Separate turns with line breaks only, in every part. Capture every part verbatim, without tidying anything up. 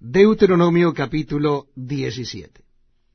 Deuteronomio capítulo diecisiete.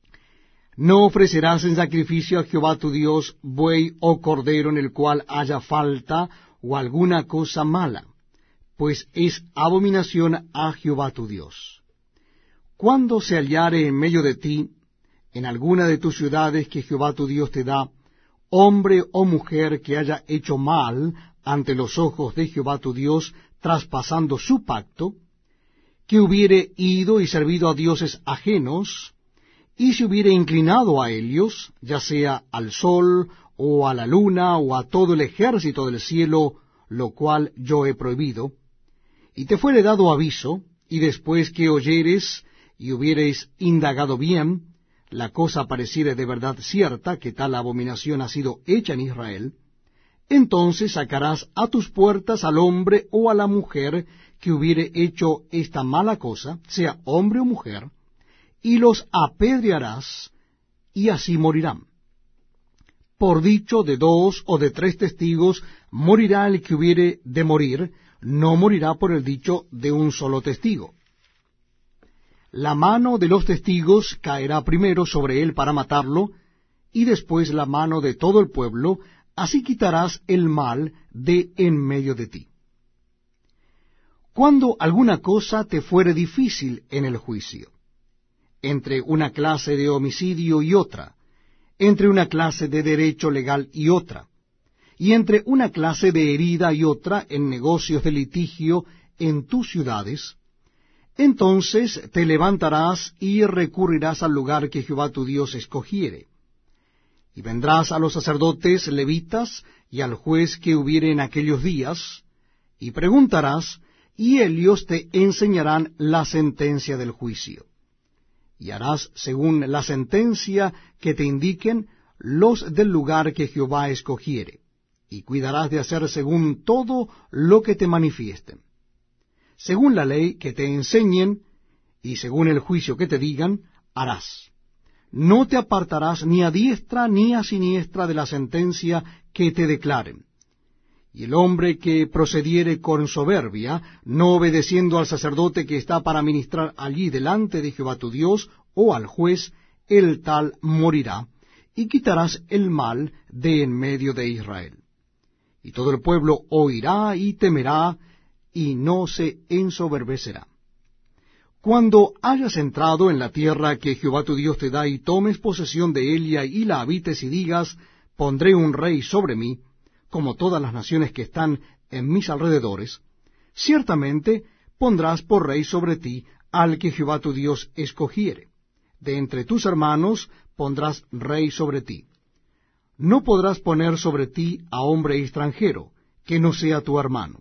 No ofrecerás en sacrificio a Jehová tu Dios buey o cordero en el cual haya falta o alguna cosa mala, pues es abominación a Jehová tu Dios. Cuando se hallare en medio de ti, en alguna de tus ciudades que Jehová tu Dios te da, hombre o mujer que haya hecho mal ante los ojos de Jehová tu Dios, traspasando su pacto, que hubiere ido y servido a dioses ajenos, y se hubiere inclinado a ellos, ya sea al sol, o a la luna, o a todo el ejército del cielo, lo cual yo he prohibido, y te fuere dado aviso, y después que oyeres y hubiereis indagado bien, la cosa pareciere de verdad cierta, que tal abominación ha sido hecha en Israel, entonces sacarás a tus puertas al hombre o a la mujer que hubiere hecho esta mala cosa, sea hombre o mujer, y los apedrearás, y así morirán. Por dicho de dos o de tres testigos morirá el que hubiere de morir, no morirá por el dicho de un solo testigo. La mano de los testigos caerá primero sobre él para matarlo, y después la mano de todo el pueblo, así quitarás el mal de en medio de ti. Cuando alguna cosa te fuere difícil en el juicio, entre una clase de homicidio y otra, entre una clase de derecho legal y otra, y entre una clase de herida y otra en negocios de litigio en tus ciudades, entonces te levantarás y recurrirás al lugar que Jehová tu Dios escogiere. Y vendrás a los sacerdotes levitas y al juez que hubiere en aquellos días, y preguntarás, y ellos te enseñarán la sentencia del juicio. Y harás según la sentencia que te indiquen los del lugar que Jehová escogiere, y cuidarás de hacer según todo lo que te manifiesten. Según la ley que te enseñen, y según el juicio que te digan, harás. No te apartarás ni a diestra ni a siniestra de la sentencia que te declaren. Y el hombre que procediere con soberbia, no obedeciendo al sacerdote que está para ministrar allí delante de Jehová tu Dios, o al juez, el tal morirá, y quitarás el mal de en medio de Israel. Y todo el pueblo oirá y temerá, y no se ensoberbecerá. Cuando hayas entrado en la tierra que Jehová tu Dios te da, y tomes posesión de ella, y la habites, y digas, pondré un rey sobre mí, como todas las naciones que están en mis alrededores, ciertamente pondrás por rey sobre ti al que Jehová tu Dios escogiere. De entre tus hermanos pondrás rey sobre ti. No podrás poner sobre ti a hombre extranjero, que no sea tu hermano.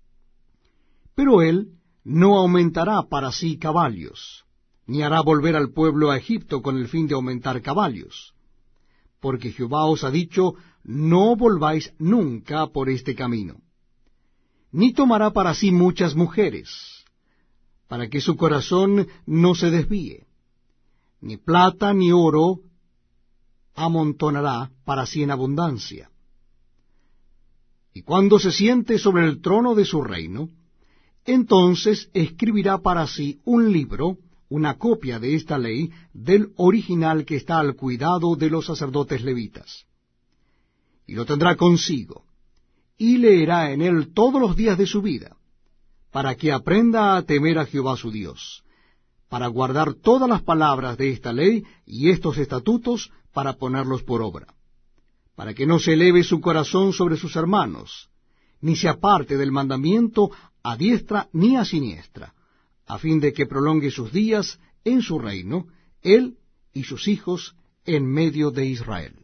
Pero él no aumentará para sí caballos, ni hará volver al pueblo a Egipto con el fin de aumentar caballos. Porque Jehová os ha dicho, no volváis nunca por este camino. Ni tomará para sí muchas mujeres, para que su corazón no se desvíe. Ni plata ni oro amontonará para sí en abundancia. Y cuando se siente sobre el trono de su reino, entonces escribirá para sí un libro, una copia de esta ley, del original que está al cuidado de los sacerdotes levitas. Y lo tendrá consigo, y leerá en él todos los días de su vida, para que aprenda a temer a Jehová su Dios, para guardar todas las palabras de esta ley y estos estatutos, para ponerlos por obra, para que no se eleve su corazón sobre sus hermanos, ni se aparte del mandamiento a diestra ni a siniestra, a fin de que prolongue sus días en su reino, él y sus hijos en medio de Israel.